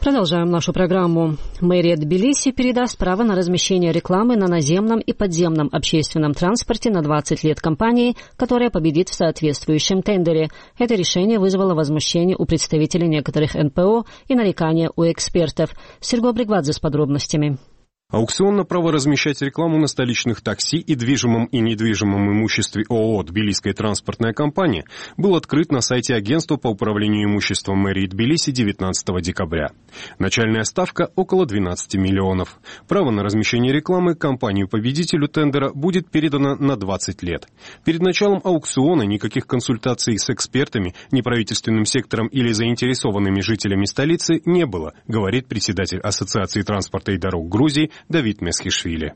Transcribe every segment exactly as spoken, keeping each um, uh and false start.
Продолжаем нашу программу. Мэрия Тбилиси передаст право на размещение рекламы на наземном и подземном общественном транспорте на двадцать лет компании, которая победит в соответствующем тендере. Это решение вызвало возмущение у представителей некоторых эн пэ о и нарекания у экспертов. Серго Бригвадзе с подробностями. Аукцион на право размещать рекламу на столичных такси и движимом и недвижимом имуществе ООО «Тбилисская транспортная компания» был открыт на сайте агентства по управлению имуществом мэрии Тбилиси девятнадцатого декабря. Начальная ставка – около двенадцати миллионов. Право на размещение рекламы компанию-победителю тендера будет передано на двадцать лет. Перед началом аукциона никаких консультаций с экспертами, неправительственным сектором или заинтересованными жителями столицы не было, говорит председатель Ассоциации транспорта и дорог Грузии Давид Месхишвили.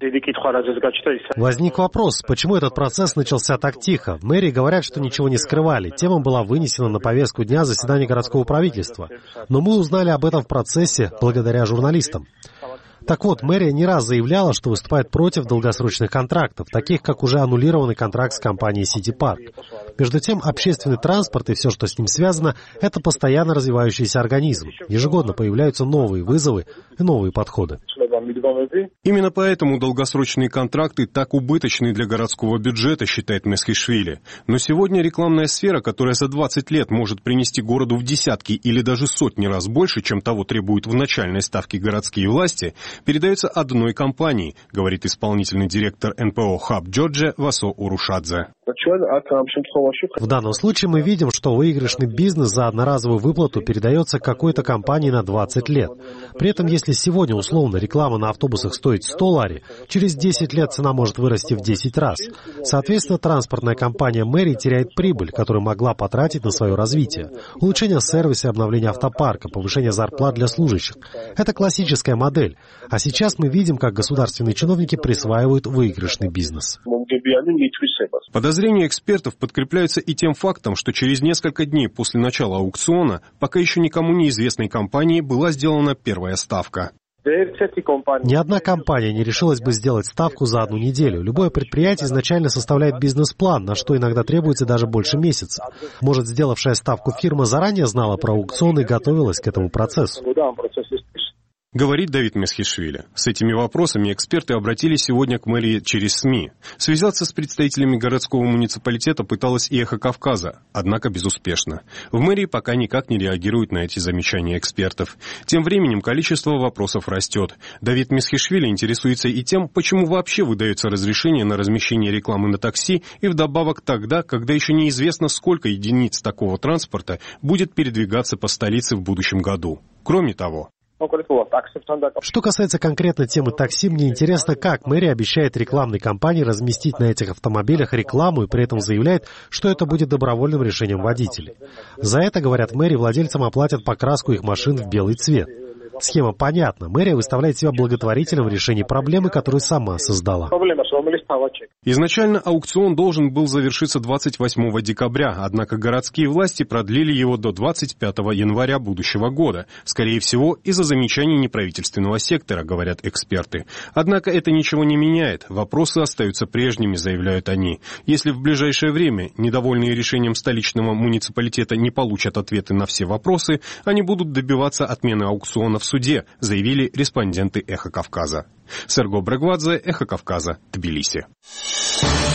Возник вопрос, почему этот процесс начался так тихо. В мэрии говорят, что ничего не скрывали. Тема была вынесена на повестку дня заседания городского правительства. Но мы узнали об этом в процессе благодаря журналистам. Так вот, мэрия не раз заявляла, что выступает против долгосрочных контрактов, таких как уже аннулированный контракт с компанией City Park. Между тем, общественный транспорт и все, что с ним связано, это постоянно развивающийся организм. Ежегодно появляются новые вызовы и новые подходы. Именно поэтому долгосрочные контракты так убыточны для городского бюджета, считает Месхишвили. Но сегодня рекламная сфера, которая за двадцать лет может принести городу в десятки или даже сотни раз больше, чем того требуют в начальной ставке городские власти, передается одной компании, говорит исполнительный директор эн пэ о «Хаб Джорджа» Васо Урушадзе. В данном случае мы видим, что выигрышный бизнес за одноразовую выплату передается какой-то компании на двадцать лет. При этом, если сегодня условно реклама на автобусах стоит сто лари, через десять лет цена может вырасти в десять раз. Соответственно, транспортная компания мэрии теряет прибыль, которую могла потратить на свое развитие. Улучшение сервиса и обновление автопарка, повышение зарплат для служащих. Это классическая модель. А сейчас мы видим, как государственные чиновники присваивают выигрышный бизнес. Подозрения экспертов подкрепляются и тем фактом, что через несколько дней после начала аукциона пока еще никому неизвестной компании была сделана первая ставка. Ни одна компания не решилась бы сделать ставку за одну неделю. Любое предприятие изначально составляет бизнес-план, на что иногда требуется даже больше месяца. Может, сделавшая ставку фирма заранее знала про аукцион и готовилась к этому процессу. Говорит Давид Месхишвили. С этими вопросами эксперты обратились сегодня к мэрии через СМИ. Связаться с представителями городского муниципалитета пыталась и «Эхо Кавказа», однако безуспешно. В мэрии пока никак не реагируют на эти замечания экспертов. Тем временем количество вопросов растет. Давид Месхишвили интересуется и тем, почему вообще выдается разрешение на размещение рекламы на такси и вдобавок тогда, когда еще неизвестно, сколько единиц такого транспорта будет передвигаться по столице в будущем году. Кроме того, что касается конкретно темы такси, мне интересно, как мэрия обещает рекламной кампании разместить на этих автомобилях рекламу и при этом заявляет, что это будет добровольным решением водителей. За это, говорят мэрии, владельцам оплатят покраску их машин в белый цвет. Схема понятна. Мэрия выставляет себя благотворителем в решении проблемы, которую сама создала. Изначально аукцион должен был завершиться двадцать восьмого декабря, однако городские власти продлили его до двадцать пятого января будущего года. Скорее всего, из-за замечаний неправительственного сектора, говорят эксперты. Однако это ничего не меняет. Вопросы остаются прежними, заявляют они. Если в ближайшее время недовольные решением столичного муниципалитета не получат ответы на все вопросы, они будут добиваться отмены аукциона в суде, заявили респонденты «Эхо Кавказа». Серго Бригвадзе, «Эхо Кавказа», Тбилиси.